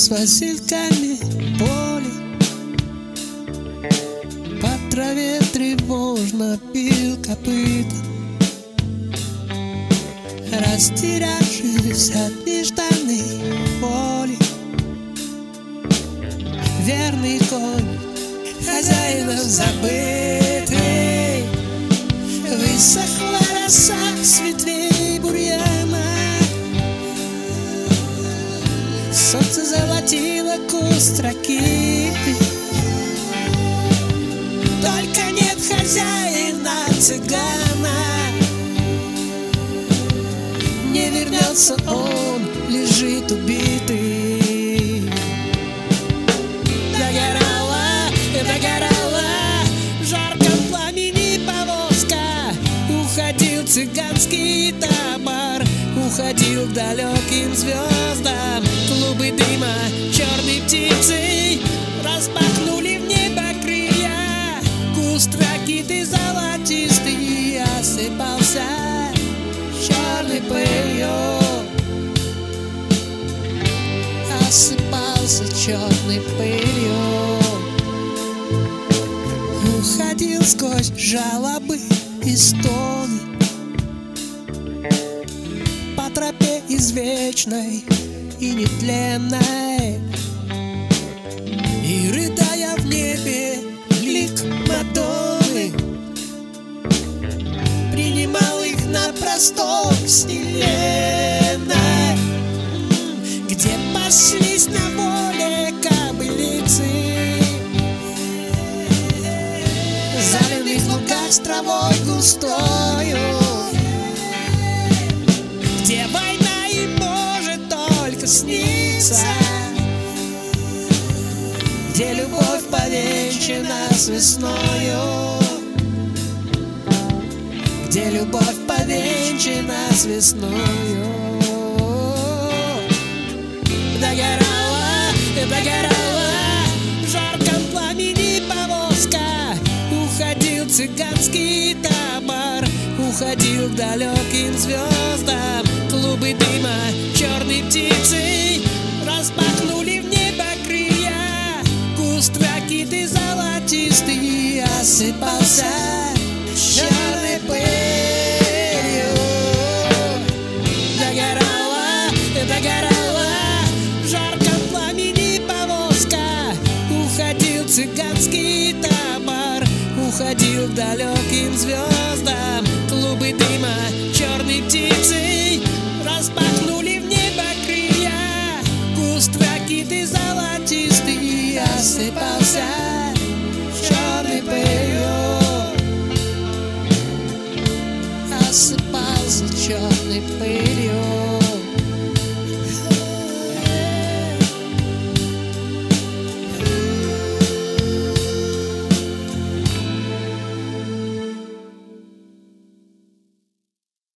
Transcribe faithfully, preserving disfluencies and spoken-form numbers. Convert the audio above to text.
с васильками поле. По траве тревожно бил копыта, растерявшись от нежданной боли. Верный конь хозяинов забытый, высохла роса с ветвей бурьяна. Солнце золотило куст раки, только нет хозяина цыгана. Не вернется он, лежит убитый. Догорала, догорала в жарком пламени повозка. Уходил цыганский табор, уходил к далеким звездам. Клубы дыма черной птицей распахнули в небо крылья. Куст ракиты золотистый осыпался черной пылью, осыпался черной пылью. Уходил сквозь жалобы и стоны по тропе извечной и нетленной, и, рыдая в небе лик Мадонны, принимал их на простор вселенной, где паслись на воле кобылицы, в заленных лугах с травой густою, где война им может только сниться, где любовь повенчана с весною, где любовь повенчана с весною. Догорала, догорала в жарком пламени повозка. Уходил цыганский табор, уходил к далеким звездам. Клубы дыма черной птицей распахнули в небо крылья. Куст ракиты золотистый осыпался черной пылью. Догорала, догорала в жарком пламени повозка. Уходил цыганский табор, уходил к далеким звездам.